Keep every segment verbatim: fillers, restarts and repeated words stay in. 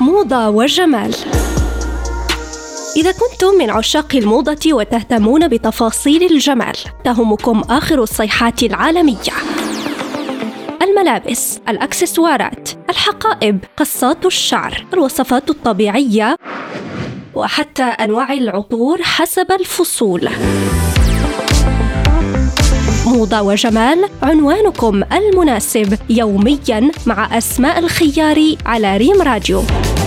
موضة وجمال. إذا كنتم من عشاق الموضة وتهتمون بتفاصيل الجمال، تهمكم آخر الصيحات العالمية: الملابس، الأكسسوارات، الحقائب، قصات الشعر، الوصفات الطبيعية، وحتى أنواع العطور حسب الفصول. موضة وجمال، عنوانكم المناسب يومياً مع أسماء الخياري على ريم راديو.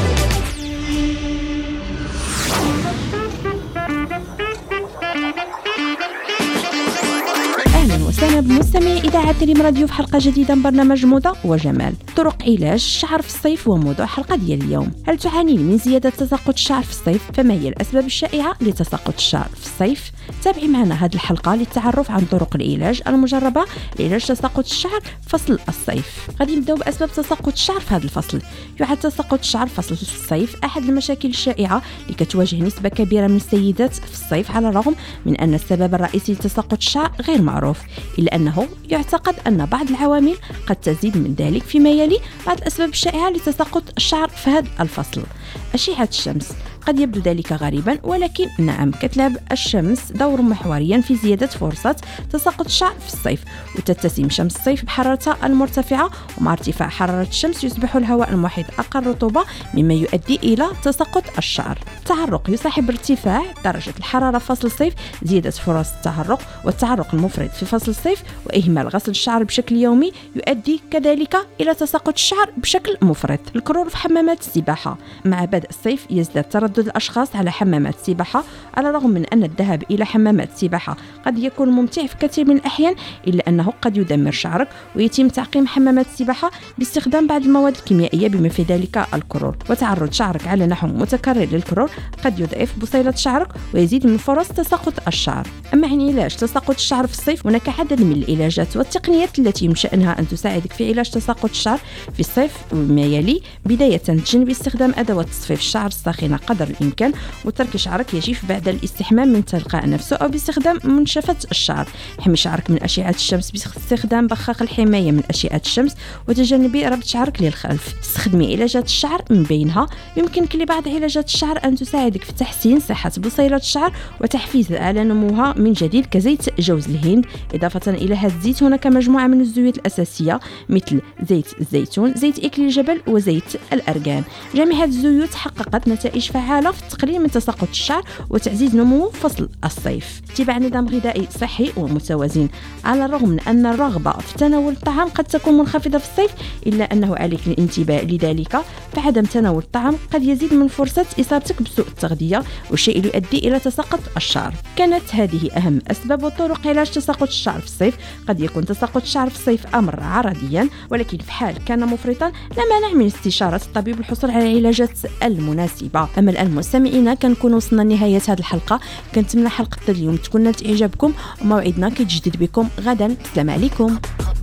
أهلا وسهلا بمستمعي إذاعة ريم راديو في حلقة جديدة من برنامج موضة وجمال. طرق علاج الشعر في الصيف وموضوع حلقة ديال اليوم. هل تعانين من زيادة تساقط الشعر في الصيف؟ فما هي الأسباب الشائعة لتساقط الشعر في الصيف؟ تابعي معنا هذه الحلقة للتعرف عن طرق العلاج المجربة لعلاج تساقط الشعر فصل الصيف. غادي نبداو بأسباب تساقط الشعر في هذا الفصل. يعد تساقط الشعر فصل الصيف أحد المشاكل الشائعة اللي كتواجه نسبة كبيرة من السيدات في الصيف، على الرغم من أن السبب الرئيسي لتساقط الشعر غير معروف، إلا أنه يعتقد أن بعض العوامل قد تزيد من ذلك. فيما يلي بعض الأسباب الشائعة لتساقط الشعر في هذا الفصل: أشعة الشمس. قد يبدو ذلك غريبا، ولكن نعم، كتلعب الشمس دور محوريا في زيادة فرصة تساقط الشعر في الصيف، وتتسم شمس الصيف بحرارتها المرتفعة، ومع ارتفاع حرارة الشمس يصبح الهواء المحيط أقل رطوبة، مما يؤدي إلى تساقط الشعر. التعرق يصاحب ارتفاع درجة الحرارة في فصل الصيف زيادة فرص التعرق، والتعرق المفرط في فصل الصيف وإهمال غسل الشعر بشكل يومي يؤدي كذلك إلى تساقط الشعر بشكل مفرط. الكرور في حمامات السباحة. مع بدء الصيف يزداد تردد الأشخاص على حمامات السباحة، على الرغم من أن الذهاب إلى حمامات السباحة قد يكون ممتع في كثير من الأحيان، إلا أنه قد يدمر شعرك، ويتم تعقيم حمامات السباحة باستخدام بعض المواد الكيميائية بما في ذلك الكرور. وتعرض شعرك على نحو متكرر للكرور قد يضعف بصيلة شعرك ويزيد من فرص تساقط الشعر. أما عن علاج تساقط الشعر في الصيف، هناك عدد من العلاجات والتقنيات التي من شأنها أن تساعدك في علاج تساقط الشعر في الصيف وما يلي: بداية تجنب استخدام أدوات تصفيف الشعر الساخنة قدر الإمكان، وترك شعرك يجف بعد الاستحمام من تلقاء نفسه أو باستخدام منشفة الشعر. حمي شعرك من أشعة الشمس باستخدام بخاخ الحماية من أشعة الشمس، وتجنبي ربط شعرك للخلف. استخدمي علاجات الشعر، من بينها يمكنك لبعض علاجات الشعر أن تساعدك في تحسين صحة بصيلة الشعر وتحفيز على نموها من جديد، كزيت جوز الهند. إضافة إلى هذا الزيت هناك مجموعة من الزيوت الأساسية مثل زيت الزيتون، زيت إكليل الجبل، وزيت الأرغان. جميع هذه الزيوت حققت نتائج فعالة في التقليل من تساقط الشعر وتعزيز نمو فصل الصيف. اتباع نظام غذائي صحي ومتوازن. على الرغم من أن الرغبة في تناول الطعام قد تكون منخفضة في الصيف، إلا أنه عليك الانتباه لذلك، فعدم تناول الطعام قد يزيد من فرصة إصابتك بسوء التغذية، والشيء اللي يؤدي إلى تساقط الشعر. كانت هذه أهم أسباب وطرق علاج تساقط الشعر في الصيف. قد يكون تساقط الشعر في الصيف أمر عرضيا، ولكن في حال كان مفرطا لا مانع من استشارة الطبيب والحصول على العلاجات المناسبة. أما الآن مستمعينا، كنكون وصلنا لنهاية هذه الحلقة. كنتمنى حلقة اليوم تكون نالت إعجابكم، وموعدنا كيتجدد بكم غدا. السلام عليكم.